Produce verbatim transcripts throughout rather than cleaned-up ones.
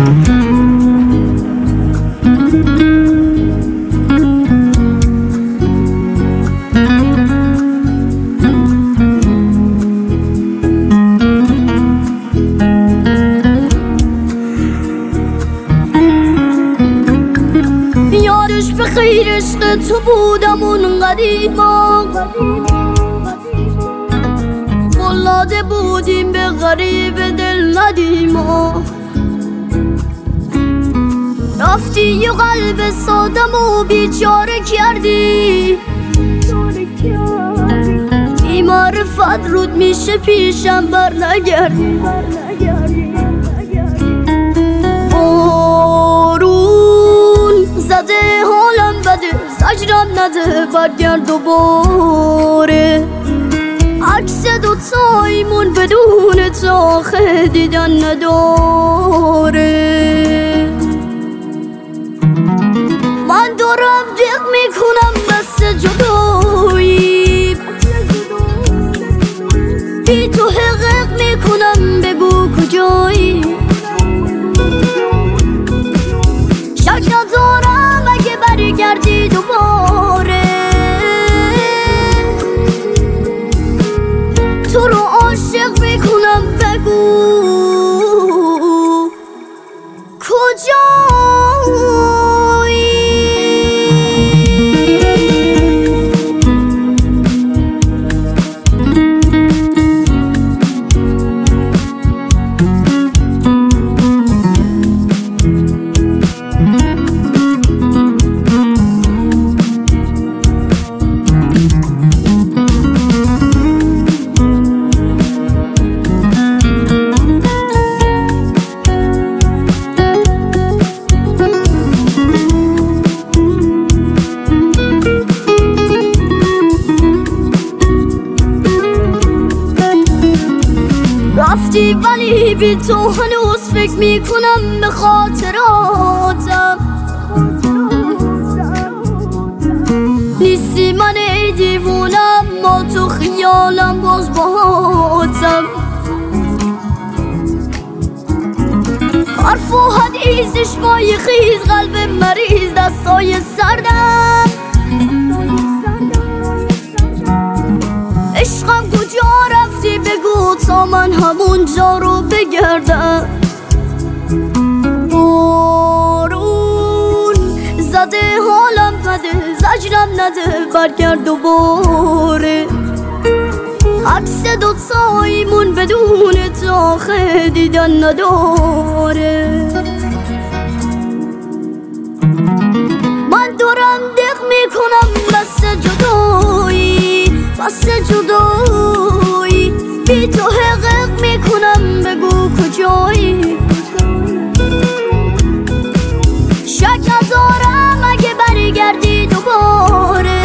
یادش به خیر عشق تو بودم اون قدیما، قلاده بودیم به غریب دل ندیما. رفتی و قلب سادم و بیچاره کردی، بی معرفت رود میشه پیشم بر نگردی. بارون زده حالم بده، زجرم نده برگرد دوباره. عکس دوتایمون بدون تو آخه دیدن نداره. من دارم دق میکنم بس جدایی، بی تو حقق میکنم بگو کجایی. شک ندارم اگه برگردی دوباره، تو رو عاشق میکنم بگو کجایی. رفتی ولی بی تو هنوز فکر میکنم به خاطراتم. نیستی من ای دیوونم، ما تو خیالم باز باهاتم. حرف و حدیثش مای خیز، قلب مریض دستای سردم. عشقم کجا رفتی بگو تا من همون جا رو بگردم. بارون زده حالم بده، زجرم نده برگرد دوباره. عکس دوتایمون بدون تو آخه دیدن نداره. من دارم دق میکنم بس جدایی، بس جدایی. بی تو حقق میکنم بگو کجایی. شک ندارم اگه برگردی دوباره،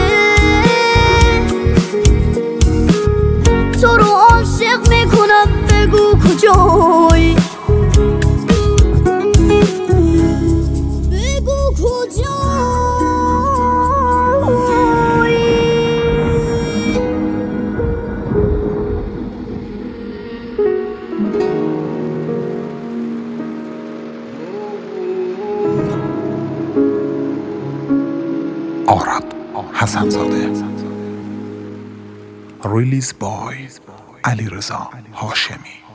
تو رو عاشق میکنم بگو کجایی. بگو کجایی. آراد حسن‌زاده. ریلیز بای علیرضا هاشمی.